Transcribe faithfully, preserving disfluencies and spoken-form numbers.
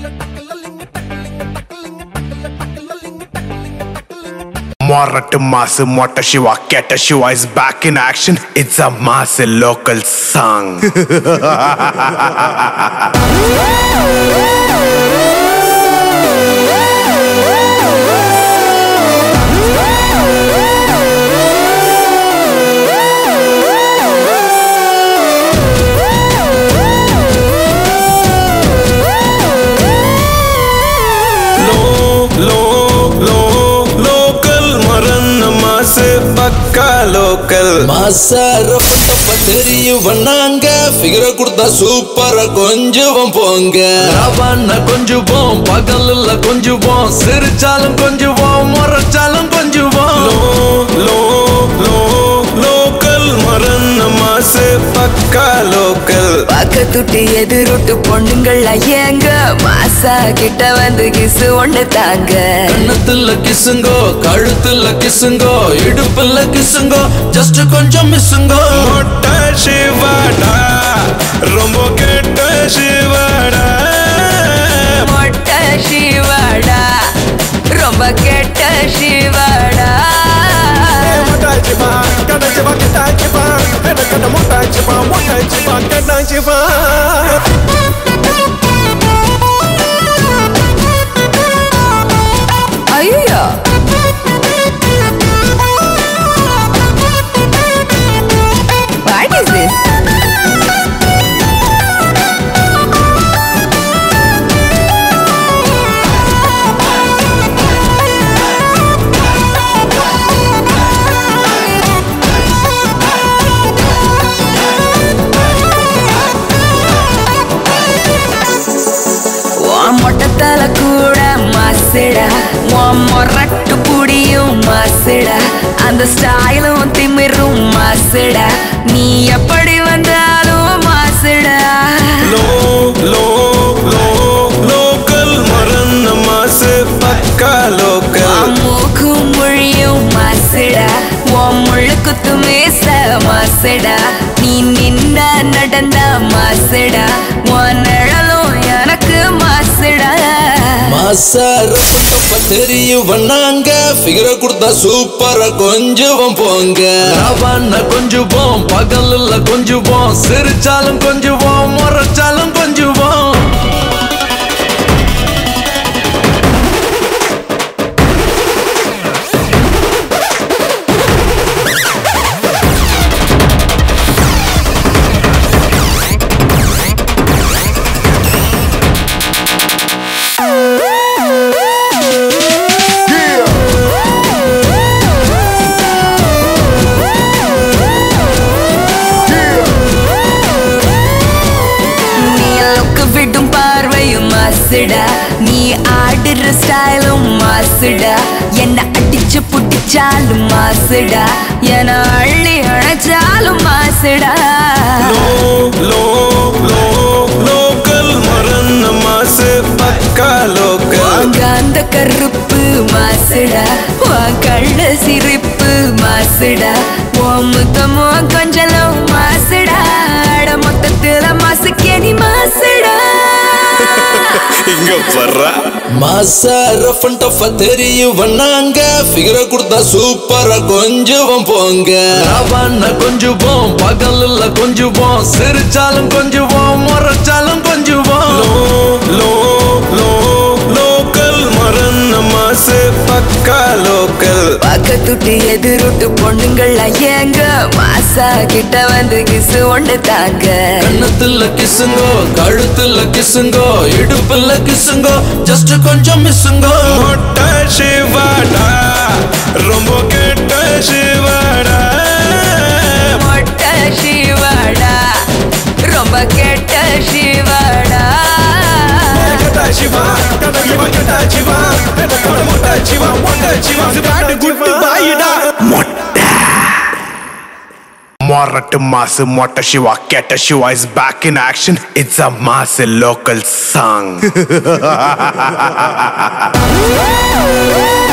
Morat Mass Mota Shiva Keta Shiva is back in action. It's a mass local song. பக்கா local மாசார பட்ட தெரியும் வண்ணாங்க ஃபிகரை கொடுத்தா சூப்பரா கொஞ்சம் போங்க ரவான கொஞ்சுவோம் பகல்ல கொஞ்சுவோம் சிரிச்சாலும் கொஞ்சுவோம் முறைச்சாலும் கொஞ்சுவோம் லோ லோ லோ லோக்கல் மரன்ன மாசு பக்கா லோக்கல் பக்கத்துட்டு எதிரொட்டு பொண்ணுங்கள் ஐயங்க மாசா கிட்ட வந்து கிசு ஒண்ணு தாங்க கண்ணத்துல கிசுங்கோ கழுத்துல கிசுங்கோ இடுப்புல கிசுங்கோ ஜஸ்ட் கொஞ்சம் மிஸ்ஸுங்கோ மொட்டை சிவாடா ரொம்ப கெட்ட சிவாடா மொட்டை சிவாடா ரொம்ப கெட்ட சிவாடா மொட்டை சிவா கெட்ட சிவா கெட்ட சிவா கெட்ட கெட்ட மொட்டை சிவா மொட்டை சிவா கெட்ட சிவா ஐயோ What is this? மொட்டத்தல கூட மாசிடா மொரட்டு புடியும் மாசிடா அந்த ஸ்டைலும் திமிரும் மாசிடா நீ எப்படி வந்தாலும் மாசிடா லோ லோ லோ லோக்கல் மரன்ன மாசு பக்கா லோக்கல் மூக்கும் மொழியும் மாசிடா உன் முழுக்கு துமேச மாசிடா நீ நின்ன நடந்த மாசிடா உன் நிழலும் எனக்கு மாசிடா மாசார பட்ட தெரியும் வண்ணாங்க ஃபிகரை கொடுத்தா சூப்பரா கொஞ்சம் போங்க ரவான கொஞ்சுவோம் பகல்ல கொஞ்சுவோம் சிரிச்சாலும் கொஞ்சுவோம் முறைச்சாலும் கொஞ்சுவோம் நீ ஆடுற ஸ்டைலும் மாசுடா என்ன அடிச்சு புடிச்சாலும் மாசுடா என அள்ளி அணைச்சாலும் மாசுடா லோ லோ லோக்கல் மரன்ன மாசு பக்கா லோக்கல் அந்த கருப்பு மாசுடா உன் கள்ள சிரிப்பு மாசுடா உன் முத்தமோ கொஞ்சலும் மாசுடா அட மொத்தத்துல மாசுக்கே நீ மாசுடா இங்க வர்றா மாசார ஃபண்டஃப தெரியும் வண்ணாங்க ஃபிகரை கொடுத்தா சூப்பரா கொஞ்சம் போங்க ரவான கொஞ்சுவோம் பகல்ல கொஞ்சுவோம் சிரிச்சாலும் கொஞ்சுவோம் முறைச்சாலும் கொஞ்சுவோம் லோ லோ லோ லோக்கல் மரன்ன மாசு பக்கா லோக்கல் பக்கத்துட்டு எதிரொட்டு பொண்ணுங்கள் ஐயங்க மாசா கிட்ட வந்து கிசு ஒண்ணு தாங்க கண்ணத்துல கிசுங்கோ கழுத்துல கிசுங்கோ இடுப்புல கிசுங்கோ ஜஸ்ட் கொஞ்சம் மிஸ்ஸுங்கோ மொட்டை சிவாடா ரொம்ப கெட்ட சிவாடா மொட்டை சிவாடா ரொம்ப கெட்ட சிவாடா கெட்ட சிவா கெட்ட சிவா கெட்ட சிவா கெட்ட கெட்ட மொட்டை சிவா மொட்டை சிவா ஸ்டார்ட் குட் பைடா Mota Morat Mass Mota Shiva Keta Shiva is back in action. It's a mass local song.